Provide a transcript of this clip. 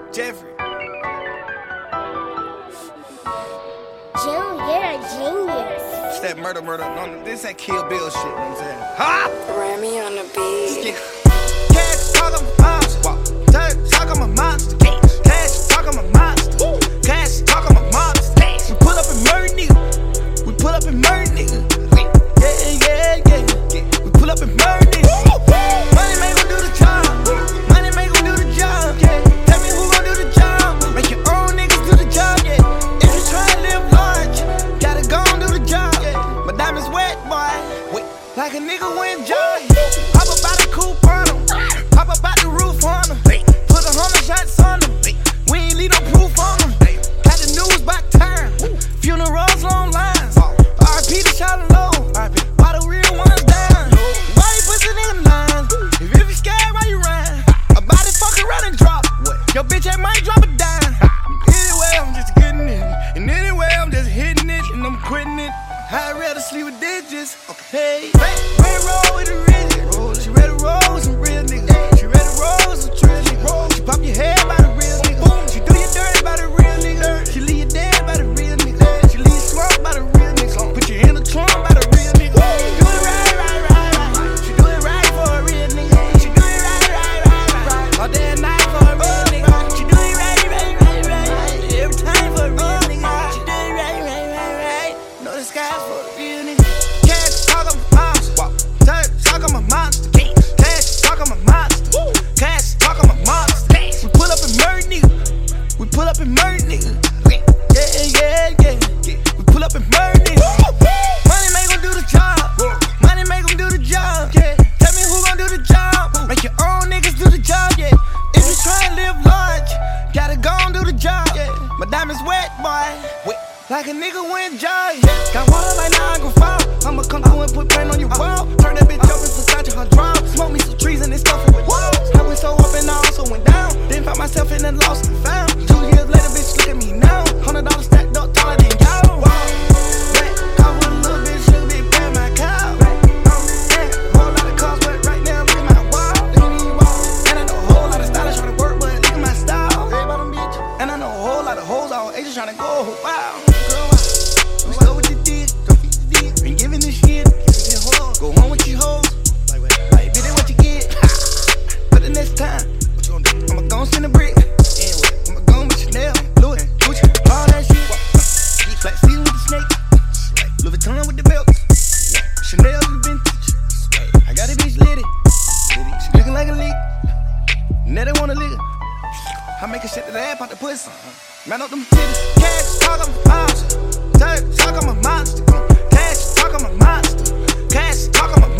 Jeffrey. June, you're a genius. It's that murder. No, this ain't Kill Bill shit, you know what I'm saying? Ha! Remy on the beat. Cash talk, I'm a monster. Dirt talk, I'm a monster. Cash talk, I'm a monster. Cash talk, I'm a monster. We pull up and murder nigga. We pull up and murder nigga. Yeah. We pull up and murder nigga. Money make gon' do the job. Money make gon' do the job. Yeah. Tell me who gon' do the job. Make your own niggas do the job. Yeah. If you try to live large, gotta go and do the job. Yeah. My diamonds wet, boy. Wait. Like a nigga went joy. Hop up out the coupe on him. Hop up out the roof on him. Put 100 shots on him. We ain't leave no proof on him. Got the news back time. Funerals, long lines. RIP to Charlie Low. Why the real ones down? Why you pushing in lines? If you scared, why you run? A body fuck around and drop. Your bitch ain't might drop it down. Anyway, I'm just getting it. And anyway, I'm just hitting it. And I'm quitting it. I'd rather sleep with digits. Hey, red roll with the rigid. She ready to roll with some real niggas. She ready to roll with some trill niggas. She pop your head by the real nigga. She do you dirty by the real nigga. She leave you dead by the real nigga. She leave you slumped by the real nigga. Put you in the trunk by the real nigga. Do it right. She do it right for a real nigga. She do it right. All day and night for a real nigga. She do it right. Every time for a real nigga. She do it right. Know the sky's for a real nigga. Cash talk, I'm a monster. Dirt talk, I'm a monster. Cash talk, I'm a monster. Cash talk, I'm a monster. We pull up and murder nigga. We pull up and murder nigga. Yeah. We pull up and murder nigga. Money make gon' do the job. Money make gon' do the job. Yeah. Tell me who gon' do the job. Make your own niggas do the job. Yeah. If you try and live large, gotta go and do the job. Yeah. My diamonds wet, boy. Like a nigga went joy. Got water like Niagara Falls. I'ma come through and put paint on your wall. Turn that bitch up in Versace, her drum. Smoke me some trees and this stuff with walls. I went so up and I also went down. Then found myself in the lost and found. 2 years later, bitch, look at me now. $100 stacked up taller than y'all. Black car with a little bitch, sugar bitch, pay my cow. Whole lot of cars, but right now, look at my wall. And I know a whole lot of stylish trying to work, but look at my style. And I know a whole lot of hoes all ages trying to go. Wow. We start with the dick, ain't giving this shit. Go home with your hoes, like bitch, what you get. But the next time, I'ma gon' send a brick. I'ma gon' with Chanel, Louis, Gucci, all that shit. Black season with the snake, Louis Vuitton with the belts, Chanel with the vintage. I got a bitch litty, she looking like a leak. Now they wanna lick her. I make a shit that I pop the pussy. Man up them titties. Cash talk, I'm a monster. Dirt talk, I'm a monster. Cash talk, I'm a monster. Cash talk, I'm a monster.